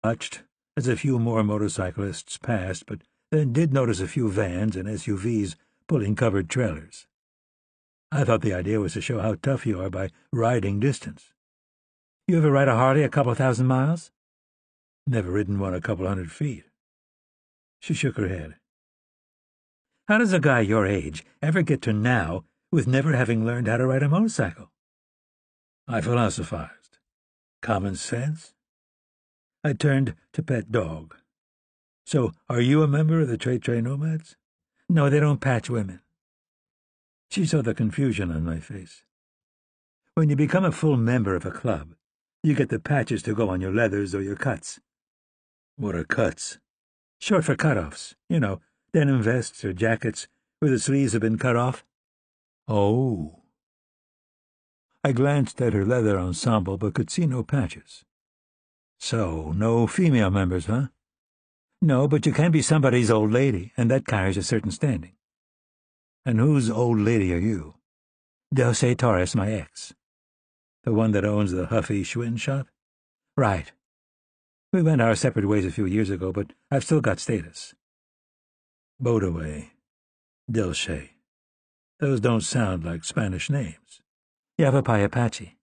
Watched as a few more motorcyclists passed, but then did notice a few vans and SUVs pulling covered trailers. I thought the idea was to show how tough you are by riding distance. You ever ride a Harley a couple 1,000 miles? Never ridden one a couple 100 feet. She shook her head. How does a guy your age ever get to now with never having learned how to ride a motorcycle? I philosophized. Common sense? I turned to Pet Dog. So, are you a member of the Trey Nomads? No, they don't patch women. She saw the confusion on my face. When you become a full member of a club, you get the patches to go on your leathers or your cuts. What are cuts? Short for cutoffs. You know, denim vests or jackets where the sleeves have been cut off. Oh. I glanced at her leather ensemble but could see no patches. So, no female members, huh? No, but you can be somebody's old lady, and that carries a certain standing. And whose old lady are you? Dulce Torres, my ex. The one that owns the Huffy Schwinn shop? Right. We went our separate ways a few years ago, but I've still got status. Bodaway. Dulce. Those don't sound like Spanish names. Yavapai Apache.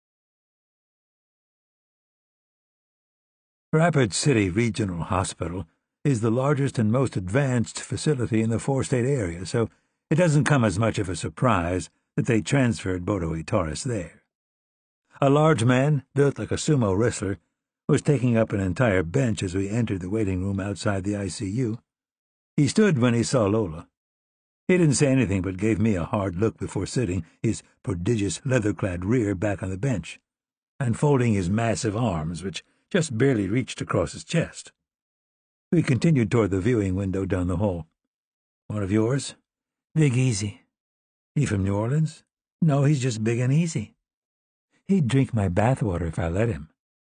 Rapid City Regional Hospital is the largest and most advanced facility in the four-state area, so it doesn't come as much of a surprise that they transferred Bodaway Torres there. A large man, built like a sumo wrestler, was taking up an entire bench as we entered the waiting room outside the ICU. He stood when he saw Lola. He didn't say anything but gave me a hard look before sitting, his prodigious leather-clad rear back on the bench, and folding his massive arms, which just barely reached across his chest. We continued toward the viewing window down the hall. One of yours? Big Easy. He from New Orleans? No, he's just big and easy. He'd drink my bathwater if I let him.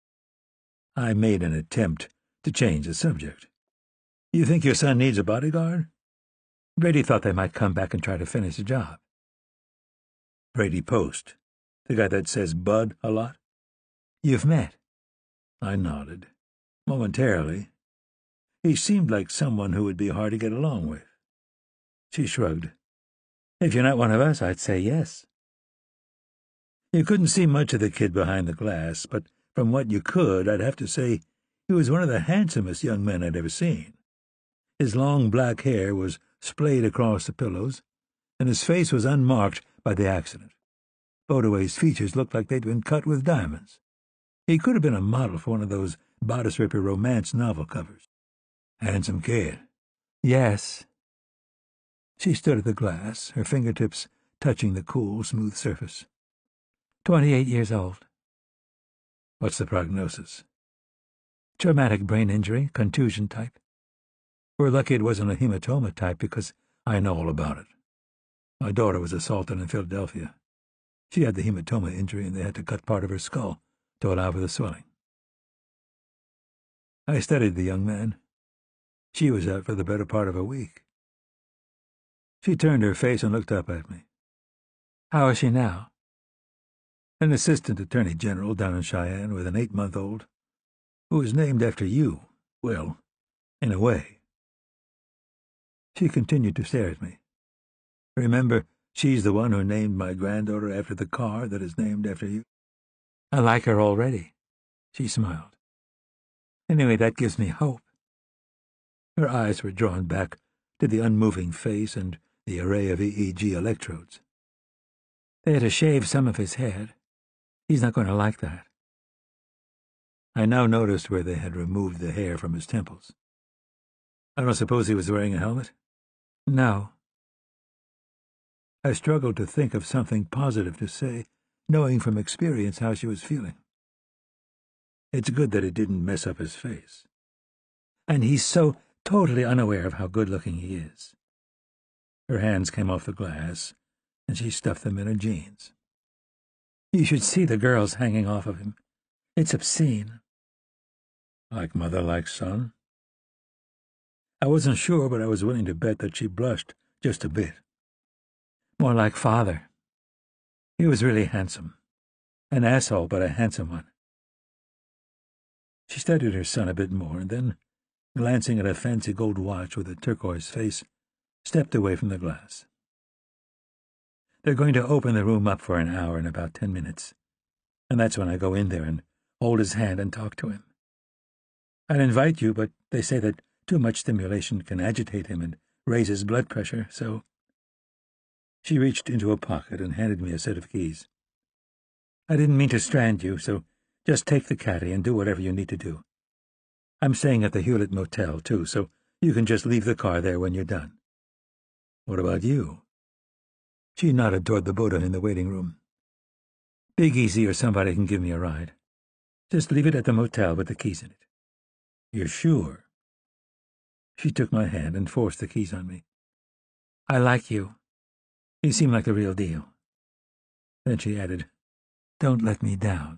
I made an attempt to change the subject. You think your son needs a bodyguard? Brady thought they might come back and try to finish the job. Brady Post, the guy that says bud a lot? You've met? I nodded. Momentarily. He seemed like someone who would be hard to get along with. She shrugged. If you're not one of us, I'd say yes. You couldn't see much of the kid behind the glass, but from what you could, I'd have to say he was one of the handsomest young men I'd ever seen. His long black hair was splayed across the pillows, and his face was unmarked by the accident. Bodaway's features looked like they'd been cut with diamonds. He could have been a model for one of those bodice-ripper romance novel covers. Handsome kid. Yes. She stood at the glass, her fingertips touching the cool, smooth surface. 28 years old. What's the prognosis? Traumatic brain injury, contusion type. We're lucky it wasn't a hematoma type because I know all about it. My daughter was assaulted in Philadelphia. She had the hematoma injury and they had to cut part of her skull to allow for the swelling. I studied the young man. She was out for the better part of a week. She turned her face and looked up at me. How is she now? An assistant attorney general down in Cheyenne with an 8-month-old who is named after you. Well, in a way. She continued to stare at me. Remember, she's the one who named my granddaughter after the car that is named after you. I like her already. She smiled. Anyway, that gives me hope. Her eyes were drawn back to the unmoving face and the array of EEG electrodes. They had to shave some of his head. He's not going to like that. I now noticed where they had removed the hair from his temples. I don't suppose he was wearing a helmet? No. I struggled to think of something positive to say, knowing from experience how she was feeling. It's good that it didn't mess up his face. And he's so totally unaware of how good-looking he is. Her hands came off the glass, and she stuffed them in her jeans. You should see the girls hanging off of him. It's obscene. Like mother, like son? I wasn't sure, but I was willing to bet that she blushed just a bit. More like father. He was really handsome. An asshole, but a handsome one. She studied her son a bit more, and then, glancing at a fancy gold watch with a turquoise face, stepped away from the glass. They're going to open the room up for an hour in about 10 minutes, and that's when I go in there and hold his hand and talk to him. I'd invite you, but they say that too much stimulation can agitate him and raise his blood pressure, so—" She reached into a pocket and handed me a set of keys. "I didn't mean to strand you, so just take the caddy and do whatever you need to do. I'm staying at the Hewlett Motel, too, so you can just leave the car there when you're done." "What about you?" She nodded toward the Buddha in the waiting room. "Big Easy or somebody can give me a ride. Just leave it at the motel with the keys in it." "You're sure?" She took my hand and forced the keys on me. "I like you. You seem like the real deal." Then she added, "Don't let me down."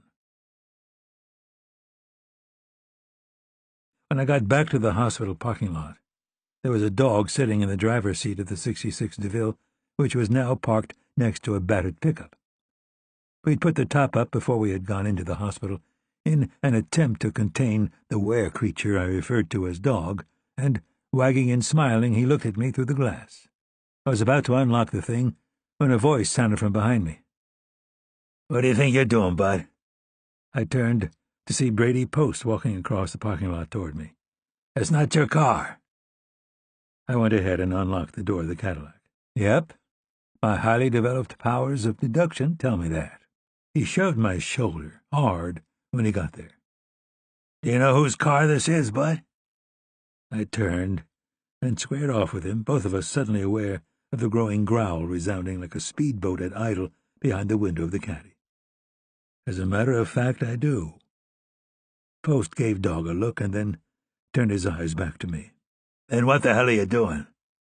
When I got back to the hospital parking lot, there was a dog sitting in the driver's seat of the 66 DeVille, which was now parked next to a battered pickup. We'd put the top up before we had gone into the hospital, in an attempt to contain the were-creature I referred to as Dog, and, wagging and smiling, he looked at me through the glass. I was about to unlock the thing when a voice sounded from behind me. "What do you think you're doing, bud?" I turned to see Brady Post walking across the parking lot toward me. "It's not your car." I went ahead and unlocked the door of the Cadillac. "Yep. My highly developed powers of deduction tell me that." He shoved my shoulder hard when he got there. "Do you know whose car this is, bud?" I turned and squared off with him, both of us suddenly aware of the growing growl resounding like a speedboat at idle behind the window of the caddy. "As a matter of fact, I do." Post gave Dog a look and then turned his eyes back to me. "Then what the hell are you doing?"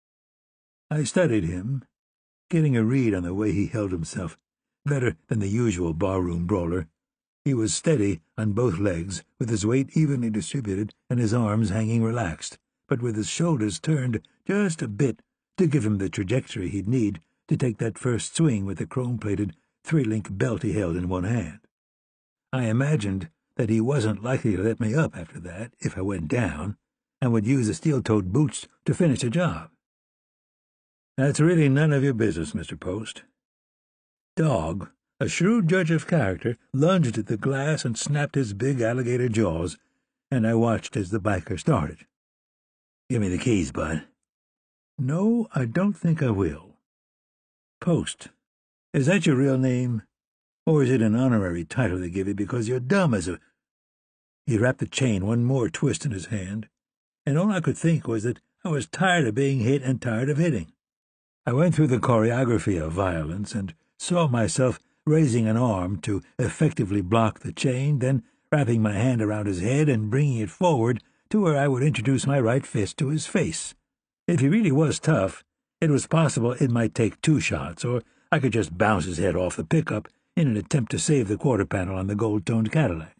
I studied him, getting a read on the way he held himself, better than the usual barroom brawler. He was steady on both legs, with his weight evenly distributed and his arms hanging relaxed, but with his shoulders turned just a bit to give him the trajectory he'd need to take that first swing with the chrome-plated, three-link belt he held in one hand. I imagined that he wasn't likely to let me up after that if I went down, and would use the steel-toed boots to finish the job. "That's really none of your business, Mr. Post." Dog, a shrewd judge of character, lunged at the glass and snapped his big alligator jaws, and I watched as the biker started. "Give me the keys, bud." "No, I don't think I will." "Post, is that your real name, or is it an honorary title they give you because you're dumb as a—" He wrapped the chain one more twist in his hand, and all I could think was that I was tired of being hit and tired of hitting. I went through the choreography of violence and saw myself raising an arm to effectively block the chain, then wrapping my hand around his head and bringing it forward to where I would introduce my right fist to his face. If he really was tough, it was possible it might take 2 shots, or I could just bounce his head off the pickup in an attempt to save the quarter panel on the gold-toned Cadillac.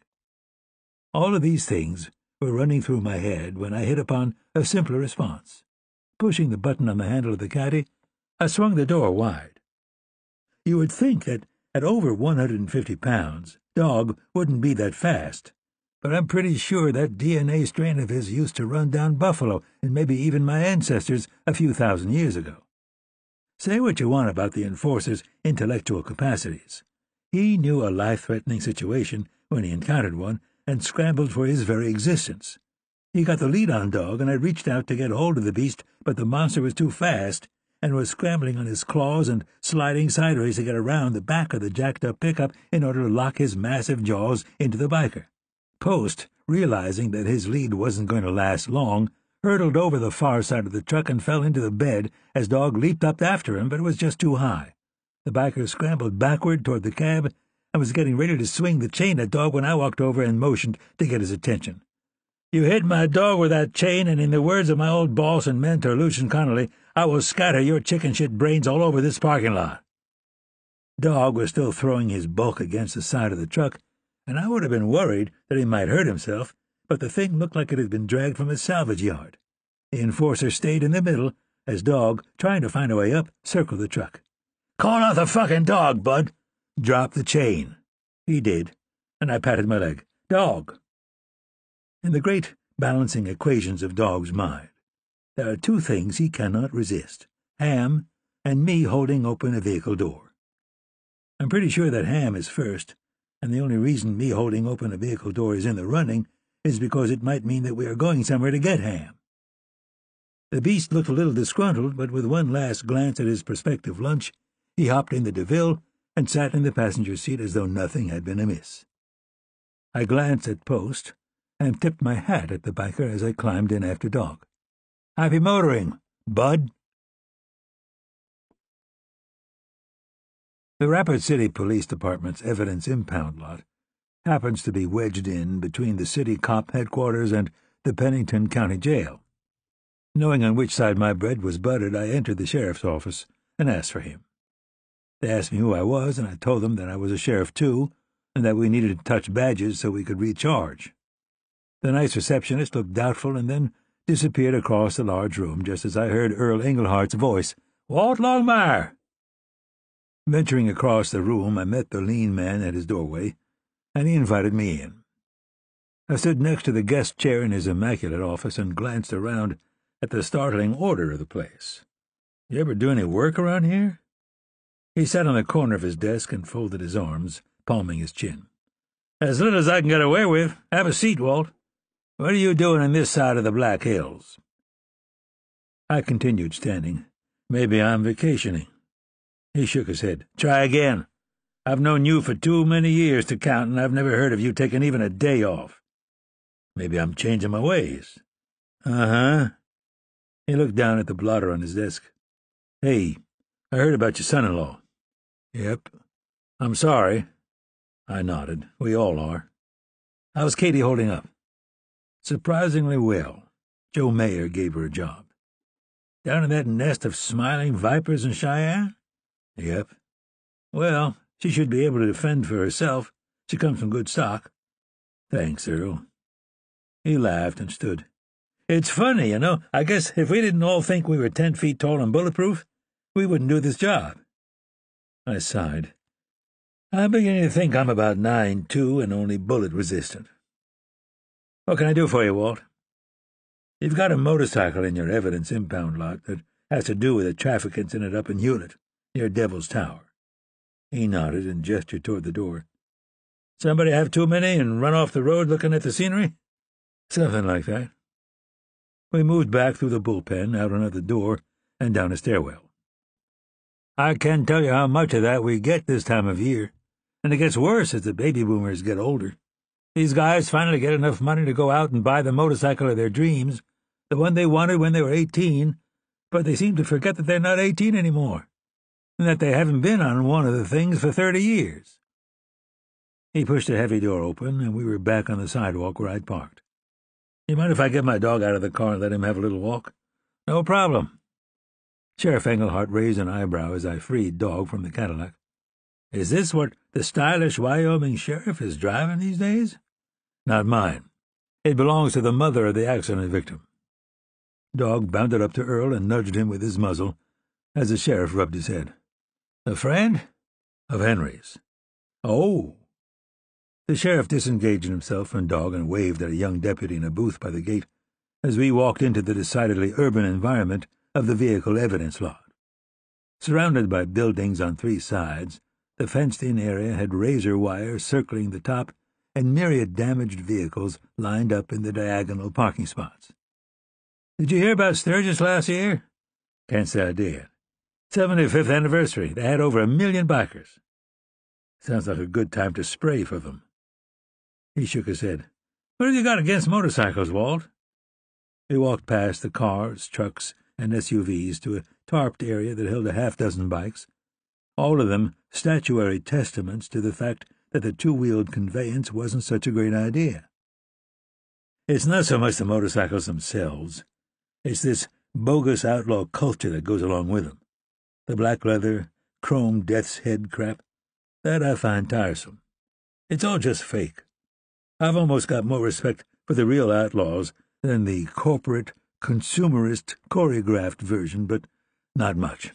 All of these things were running through my head when I hit upon a simpler response. Pushing the button on the handle of the caddy, I swung the door wide. You would think that at over 150 pounds, Dog wouldn't be that fast, but I'm pretty sure that DNA strain of his used to run down buffalo and maybe even my ancestors a few thousand years ago. Say what you want about the enforcer's intellectual capacities. He knew a life-threatening situation when he encountered one and scrambled for his very existence. He got the lead on Dog, and I reached out to get hold of the beast, but the monster was too fast and was scrambling on his claws and sliding sideways to get around the back of the jacked-up pickup in order to lock his massive jaws into the biker. Post, realizing that his lead wasn't going to last long, hurtled over the far side of the truck and fell into the bed as Dog leaped up after him, but it was just too high. The biker scrambled backward toward the cab and was getting ready to swing the chain at Dog when I walked over and motioned to get his attention. "You hit my dog with that chain, and in the words of my old boss and mentor, Lucian Connolly, I will scatter your chicken-shit brains all over this parking lot." Dog was still throwing his bulk against the side of the truck, and I would have been worried that he might hurt himself, but the thing looked like it had been dragged from a salvage yard. The enforcer stayed in the middle, as Dog, trying to find a way up, circled the truck. "Call out the fucking dog, bud!" "Drop the chain." He did, and I patted my leg. "Dog!" In the great balancing equations of Dog's mind, there are two things he cannot resist: Ham and me holding open a vehicle door. I'm pretty sure that Ham is first, and the only reason me holding open a vehicle door is in the running is because it might mean that we are going somewhere to get Ham. The beast looked a little disgruntled, but with one last glance at his prospective lunch, he hopped in the DeVille and sat in the passenger seat as though nothing had been amiss. I glanced at Post and tipped my hat at the biker as I climbed in after Dog. "Happy motoring, bud." The Rapid City Police Department's evidence impound lot happens to be wedged in between the city cop headquarters and the Pennington County Jail. Knowing on which side my bread was buttered, I entered the sheriff's office and asked for him. They asked me who I was, and I told them that I was a sheriff too, and that we needed to touch badges so we could recharge. The nice receptionist looked doubtful and then disappeared across the large room just as I heard Earl Englehart's voice, "Walt Longmire!" Venturing across the room, I met the lean man at his doorway, and he invited me in. I stood next to the guest chair in his immaculate office and glanced around at the startling order of the place. "You ever do any work around here?" He sat on the corner of his desk and folded his arms, palming his chin. "As little as I can get away with. Have a seat, Walt. What are you doing on this side of the Black Hills?" I continued standing. "Maybe I'm vacationing." He shook his head. "Try again. I've known you for too many years to count, and I've never heard of you taking even a day off." "Maybe I'm changing my ways." "Uh-huh." He looked down at the blotter on his desk. "Hey, I heard about your son-in-law." "Yep. I'm sorry." I nodded. We all are. "How's Katie holding up?" "Surprisingly well. Joe Mayer gave her a job." "Down in that nest of smiling vipers in Cheyenne?" "Yep." "Well, she should be able to defend for herself. She comes from good stock." "Thanks, Earl." He laughed and stood. "It's funny, you know. I guess if we didn't all think we were 10 feet tall and bulletproof, we wouldn't do this job." I sighed. "I'm beginning to think I'm about 9'2" and only bullet-resistant." "What can I do for you, Walt?" "You've got a motorcycle in your evidence impound lot that has to do with a traffic incident up in Hewlett, near Devil's Tower." He nodded and gestured toward the door. "Somebody have too many and run off the road looking at the scenery?" "Something like that." We moved back through the bullpen, out another door, and down a stairwell. "I can't tell you how much of that we get this time of year, and it gets worse as the baby boomers get older. These guys finally get enough money to go out and buy the motorcycle of their dreams, the one they wanted when they were 18, but they seem to forget that they're not 18 anymore, and that they haven't been on one of the things for 30 years. He pushed a heavy door open, and we were back on the sidewalk where I'd parked. "You mind if I get my dog out of the car and let him have a little walk?" "No problem." Sheriff Englehart raised an eyebrow as I freed Dog from the Cadillac. "Is this what the stylish Wyoming sheriff is driving these days?" "Not mine. It belongs to the mother of the accident victim." Dog bounded up to Earl and nudged him with his muzzle as the sheriff rubbed his head. "A friend?" "Of Henry's." "Oh." The sheriff disengaged himself from Dog and waved at a young deputy in a booth by the gate as we walked into the decidedly urban environment of the vehicle evidence lot. Surrounded by buildings on 3 sides, the fenced-in area had razor wire circling the top and myriad damaged vehicles lined up in the diagonal parking spots. "Did you hear about Sturgis last year?" "Can't say I did." 75th anniversary. They had over 1 million bikers." "Sounds like a good time to spray for them." He shook his head. "What have you got against motorcycles, Walt?" We walked past the cars, trucks, and SUVs to a tarped area that held a half-dozen bikes, all of them statuary testaments to the fact that the 2-wheeled conveyance wasn't such a great idea. "It's not so much the motorcycles themselves. It's this bogus outlaw culture that goes along with them. The black leather, chrome death's head crap. That I find tiresome. It's all just fake. I've almost got more respect for the real outlaws than the corporate, consumerist, choreographed version, but not much."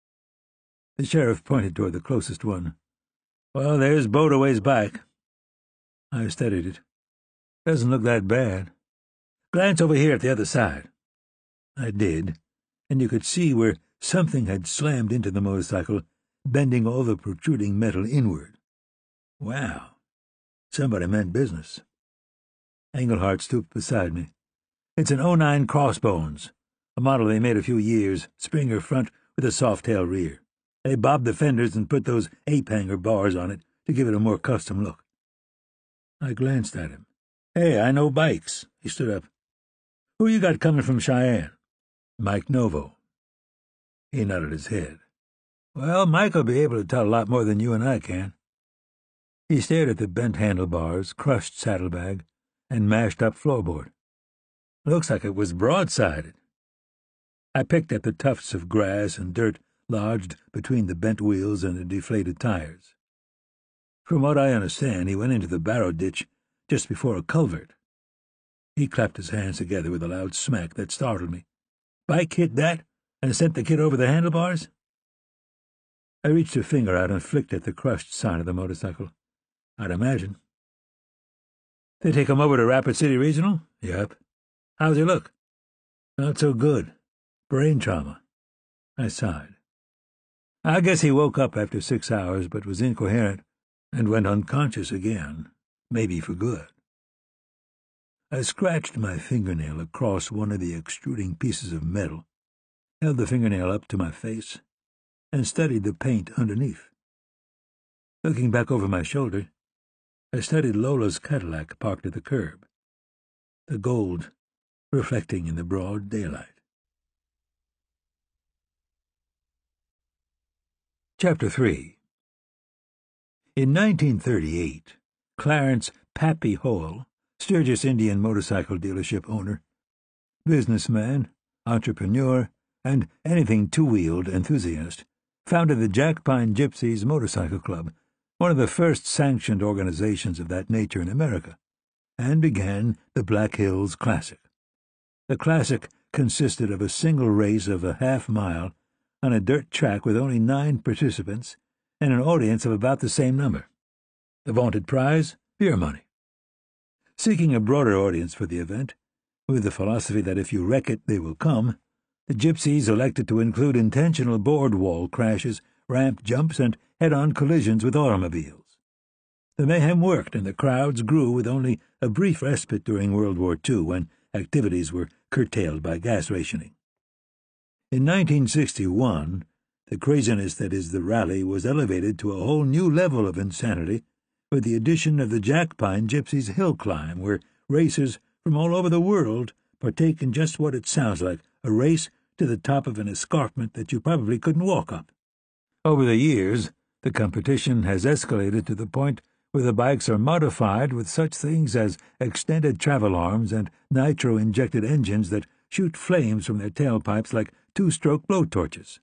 The sheriff pointed toward the closest one. "Well, there's Bodaway's bike." I studied it. Doesn't look that bad. Glance over here at the other side. I did, and you could see where something had slammed into the motorcycle, bending all the protruding metal inward. Wow. Somebody meant business. Engelhardt stooped beside me. It's an '09 Crossbones, a model they made a few years, Springer front with a soft-tail rear. They bobbed the fenders and put those ape-hanger bars on it to give it a more custom look. I glanced at him. Hey, I know bikes. He stood up. Who you got coming from Cheyenne? Mike Novo. He nodded his head. Well, Mike'll be able to tell a lot more than you and I can. He stared at the bent handlebars, crushed saddlebag, and mashed-up floorboard. Looks like it was broadsided. I picked at the tufts of grass and dirt lodged between the bent wheels and the deflated tires. From what I understand, he went into the barrow ditch just before a culvert. He clapped his hands together with a loud smack that startled me. Bike hit that and sent the kid over the handlebars? I reached a finger out and flicked at the crushed side of the motorcycle. I'd imagine. They take him over to Rapid City Regional? Yep. How's he look? Not so good. Brain trauma. I sighed. I guess he woke up after 6 hours but was incoherent and went unconscious again, maybe for good. I scratched my fingernail across one of the extruding pieces of metal, held the fingernail up to my face, and studied the paint underneath. Looking back over my shoulder, I studied Lola's Cadillac parked at the curb, the gold reflecting in the broad daylight. Chapter 3. In 1938, Clarence Pappy Howell, Sturgis Indian motorcycle dealership owner, businessman, entrepreneur, and anything two-wheeled enthusiast, founded the Jack Pine Gypsies Motorcycle Club, one of the first sanctioned organizations of that nature in America, and began the Black Hills Classic. The Classic consisted of a single race of a half-mile on a dirt track with only 9 participants and an audience of about the same number. The vaunted prize, beer money. Seeking a broader audience for the event, with the philosophy that if you wreck it, they will come, the Gypsies elected to include intentional board wall crashes, ramp jumps, and head-on collisions with automobiles. The mayhem worked, and the crowds grew with only a brief respite during World War II, when activities were curtailed by gas rationing. In 1961, the craziness that is the rally was elevated to a whole new level of insanity with the addition of the Jack Pine Gypsies Hill Climb, where racers from all over the world partake in just what it sounds like, a race to the top of an escarpment that you probably couldn't walk up. Over the years, the competition has escalated to the point where the bikes are modified with such things as extended travel arms and nitro-injected engines that shoot flames from their tailpipes like 2-stroke blowtorches.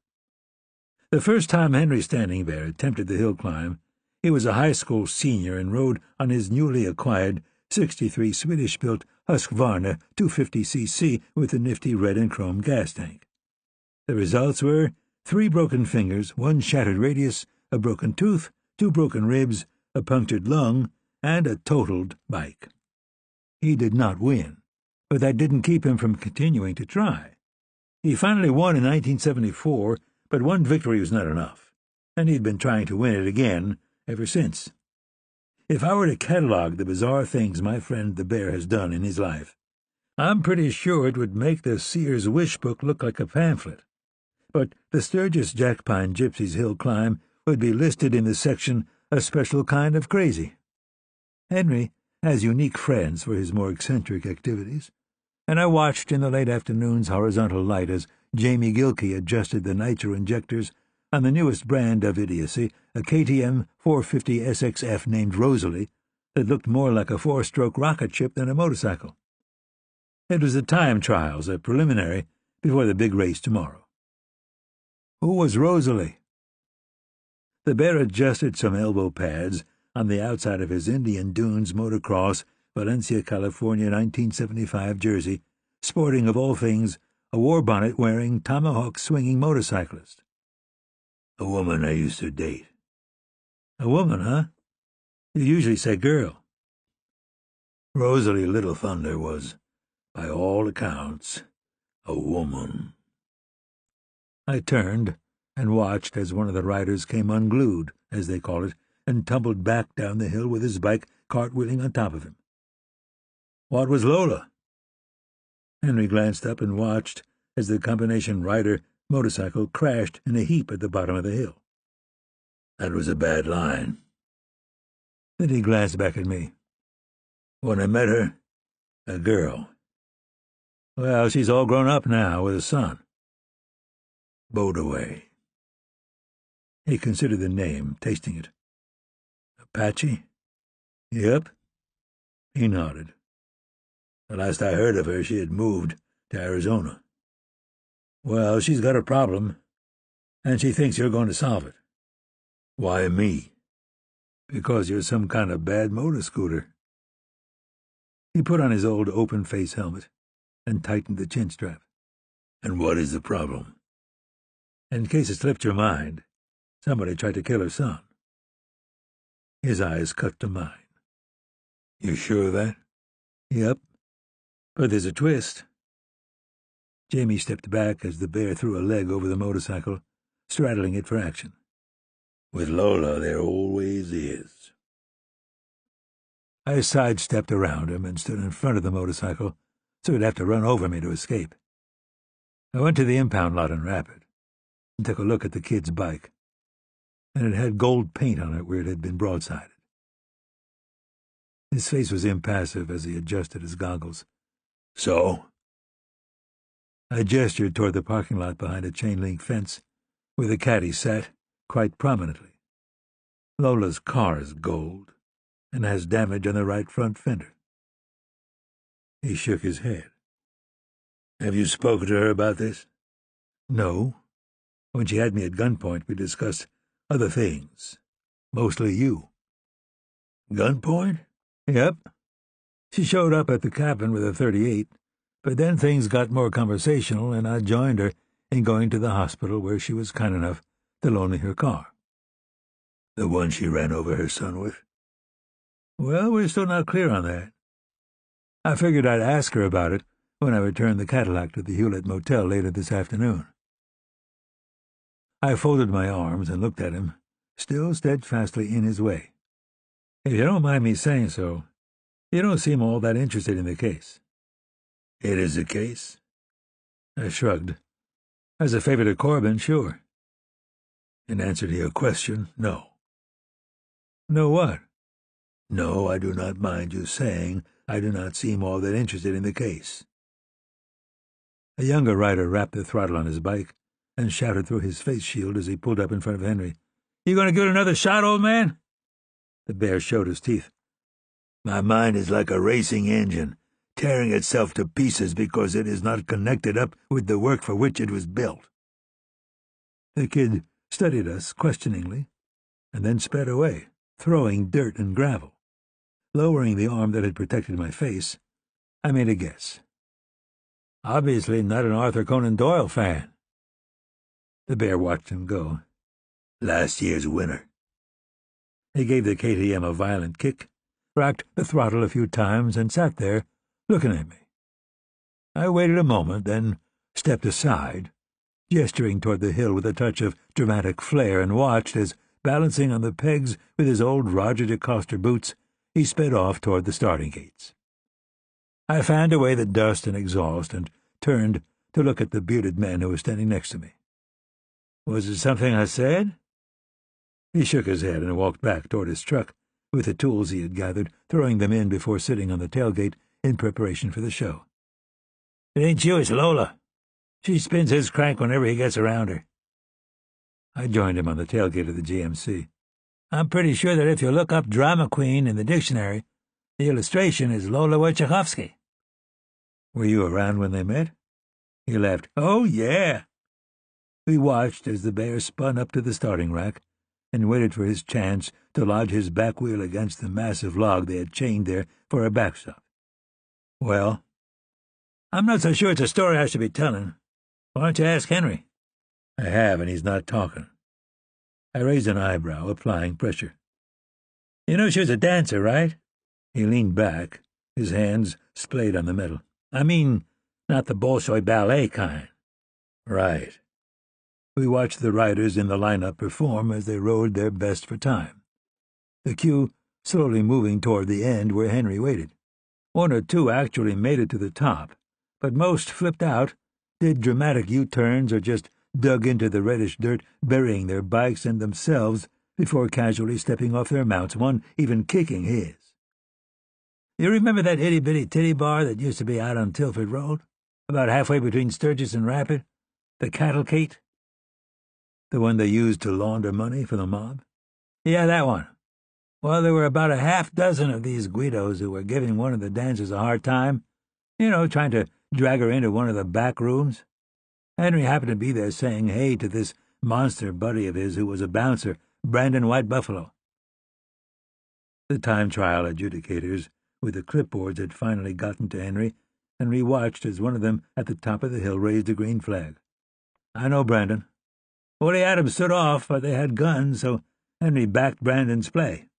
The first time Henry Standing Bear attempted the hill climb, he was a high school senior and rode on his newly acquired 63 Swedish-built Husqvarna 250cc with a nifty red and chrome gas tank. The results were 3 broken fingers, 1 shattered radius, a broken tooth, 2 broken ribs, a punctured lung, and a totaled bike. He did not win, but that didn't keep him from continuing to try. He finally won in 1974, but one victory was not enough, and he'd been trying to win it again ever since. If I were to catalog the bizarre things my friend the bear has done in his life, I'm pretty sure it would make the Sears Wish Book look like a pamphlet. But the Sturgis Jack Pine Gypsies Hill Climb would be listed in the section A Special Kind of Crazy. Henry has unique friends for his more eccentric activities, and I watched in the late afternoon's horizontal light as Jamie Gilkey adjusted the nitro injectors on the newest brand of idiocy, a KTM 450 SXF named Rosalie, that looked more like a 4-stroke rocket ship than a motorcycle. It was the time trials, a preliminary, before the big race tomorrow. Who was Rosalie? The bear adjusted some elbow pads on the outside of his Indian Dunes Motocross, Valencia, California, 1975 jersey, sporting, of all things, a war bonnet-wearing, tomahawk-swinging motorcyclist. A woman I used to date. A woman, huh? You usually say girl. Rosalie Little Thunder was, by all accounts, a woman. I turned and watched as one of the riders came unglued, as they call it, and tumbled back down the hill with his bike cartwheeling on top of him. What was Lola? Henry glanced up and watched as the combination rider motorcycle crashed in a heap at the bottom of the hill. That was a bad line. Then he glanced back at me. When I met her, a girl. Well, she's all grown up now with a son. Bodaway. He considered the name, tasting it. Apache? Yep. He nodded. The last I heard of her, she had moved to Arizona. Well, she's got a problem, and she thinks you're going to solve it. Why me? Because you're some kind of bad motor scooter. He put on his old open-face helmet and tightened the chin strap. And what is the problem? In case it slipped your mind, somebody tried to kill her son. His eyes cut to mine. You sure of that? Yep. But there's a twist. Jamie stepped back as the bear threw a leg over the motorcycle, straddling it for action. With Lola, there always is. I sidestepped around him and stood in front of the motorcycle, so he'd have to run over me to escape. I went to the impound lot in Rapid and took a look at the kid's bike, and it had gold paint on it where it had been broadsided. His face was impassive as he adjusted his goggles. So? I gestured toward the parking lot behind a chain-link fence, where the caddy sat quite prominently. Lola's car is gold, and has damage on the right front fender. He shook his head. Have you spoken to her about this? No. When she had me at gunpoint, we discussed other things. Mostly you. Gunpoint? Yep. She showed up at the cabin with a .38, but then things got more conversational, and I joined her in going to the hospital where she was kind enough to loan me her car. The one she ran over her son with? Well, we're still not clear on that. I figured I'd ask her about it when I returned the Cadillac to the Hewlett Motel later this afternoon. I folded my arms and looked at him, still steadfastly in his way. If you don't mind me saying so, you don't seem all that interested in the case. It is a case? I shrugged. As a favor to Corbin, sure. In answer to your question, no. No what? No, I do not mind you saying I do not seem all that interested in the case. A younger rider rapped the throttle on his bike and shouted through his face shield as he pulled up in front of Henry. You going to give it another shot, old man? The bear showed his teeth. My mind is like a racing engine, tearing itself to pieces because it is not connected up with the work for which it was built. The kid studied us questioningly, and then sped away, throwing dirt and gravel. Lowering the arm that had protected my face, I made a guess. Obviously not an Arthur Conan Doyle fan. The bear watched him go. Last year's winner. He gave the KTM a violent kick, racked the throttle a few times, and sat there, looking at me. I waited a moment, then stepped aside, gesturing toward the hill with a touch of dramatic flair, and watched as, balancing on the pegs with his old Roger de Coster boots, he sped off toward the starting gates. I fanned away the dust and exhaust and turned to look at the bearded man who was standing next to me. Was it something I said? He shook his head and walked back toward his truck, with the tools he had gathered, throwing them in before sitting on the tailgate in preparation for the show. It ain't you, it's Lola. She spins his crank whenever he gets around her. I joined him on the tailgate of the GMC. I'm pretty sure that if you look up drama queen in the dictionary, the illustration is Lola Wachowski. Were you around when they met? He laughed. Oh, yeah. We watched as the bear spun up to the starting rack and waited for his chance to lodge his back wheel against the massive log they had chained there for a backstop. Well, I'm not so sure it's a story I should be telling. Why don't you ask Henry? I have, and he's not talking. I raised an eyebrow, applying pressure. You know she was a dancer, right? He leaned back, His hands splayed on the metal. I mean, not the Bolshoi ballet kind. Right. We watched the riders in the lineup perform as they rode their best for time. The queue slowly moving toward the end where Henry waited. One or two actually made it to the top, but most flipped out, did dramatic U-turns, or just dug into the reddish dirt, burying their bikes and themselves before casually stepping off their mounts, one even kicking his. You remember that itty-bitty titty bar that used to be out on Tilford Road, about halfway between Sturgis and Rapid? The Cattle Cate? The one they used to launder money for the mob? Yeah, that one. Well, there were about a half-dozen of these Guidos who were giving one of the dancers a hard time, trying to drag her into one of the back rooms. Henry happened to be there saying hey to this monster buddy of his who was a bouncer, Brandon White Buffalo. The time trial adjudicators with the clipboards had finally gotten to Henry, and watched as one of them at the top of the hill raised a green flag. I know Brandon. Woody Adams stood off, but they had guns, so Henry backed Brandon's play.